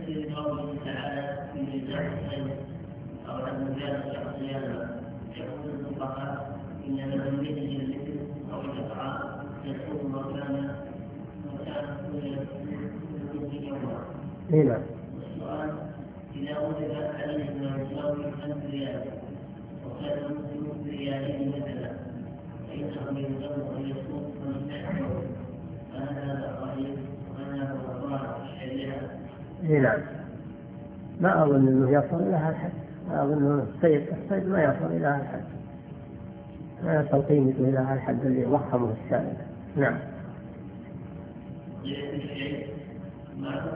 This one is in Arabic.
تفسير قوله تعالى في ميزان الخير أو أن كان شخصيا يقول الفقهاء إن من يجد الذكر أو الإطعام يكون مكان كل يوم. والسؤال إذا وجد عليه ما يساوي 5 ريال وكان المسلم بريالين مثلا فإنه يلزم أن يصوم 15 يوم فهذا ضعيف وهذا هو ضرر الشريعة. نعم. ما أظن أنه يصل إلى هذا الحد. ما أظن أنه الصيد ما يصل إلى هذا الحد. ما يصل قيمته إلى هذا الحد اللي وخمه السائل. نعم.